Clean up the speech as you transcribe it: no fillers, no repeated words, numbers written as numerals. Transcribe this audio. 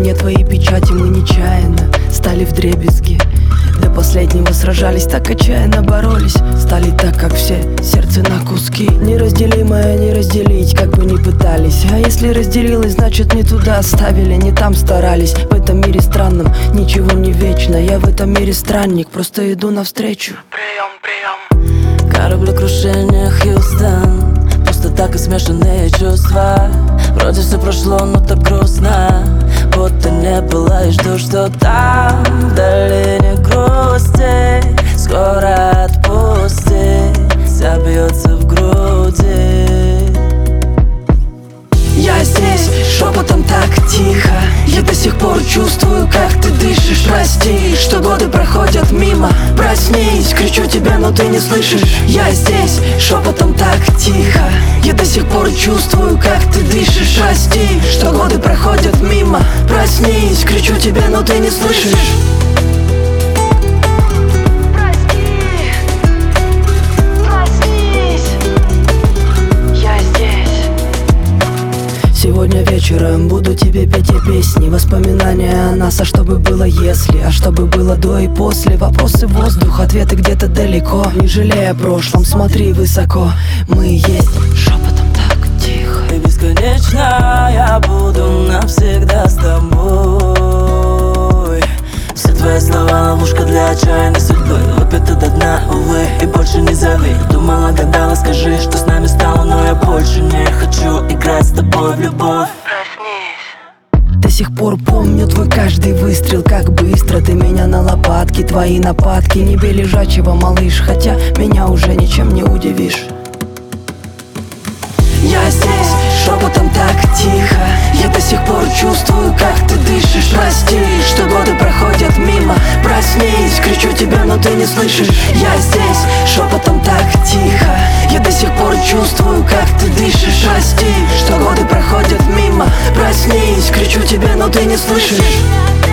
мне твои печати, мы нечаянно стали вдребезги. До последнего сражались, так отчаянно боролись. Стали так, как все, сердце на куски. Неразделимое не разделить, как бы ни пытались. А если разделилось, значит не туда ставили, не там старались. В этом мире странном ничего не вечно. Я в этом мире странник, просто иду навстречу. Прием, прием. Кораблекрушение, Хьюстон. Так и смешанные чувства. Вроде все прошло, но так грустно, будто не было. И жду, что там вдали не грусти. Скоро отпустить, вся бьется в груди. Я здесь, шепотом так тихо. Я до сих пор чувствую, как ты дышишь. Прости, что годы проходят мимо. Проснись, кричу тебе, но ты не слышишь. Я здесь, шепотом так тихо. Я до сих пор чувствую, как ты дышишь. Прости, что годы проходят мимо. Проснись, кричу тебе, но ты не слышишь. Сегодня вечером буду тебе петь и песни. Воспоминания о нас, а что бы было если? А что бы было до и после? Вопросы в воздух, ответы где-то далеко. Не жалея о прошлом, смотри высоко. Мы есть, шепотом так тихо. И бесконечно я буду навсегда с тобой. Все твои слова ловушка для отчаянной судьбы. Выпита до дна, увы, и больше не зови. Думала, гадала, скажи, что с нами стало. Но я больше не хочу играть с тобой в любовь. До сих пор помню твой каждый выстрел. Как быстро ты меня на лопатки. Твои нападки, не бей лежачего, малыш. Хотя меня уже ничем не удивишь. Я здесь, шепотом так тихо. Я до сих пор чувствую, как ты дышишь. Прости, что годы проходят мимо. Проснись, кричу тебе, но ты не слышишь. Я здесь, шепотом так тихо. Я до сих пор чувствую, как ты дышишь. Прости, что годы проходят мимо. Проснись, кричу тебе, но ты не слышишь.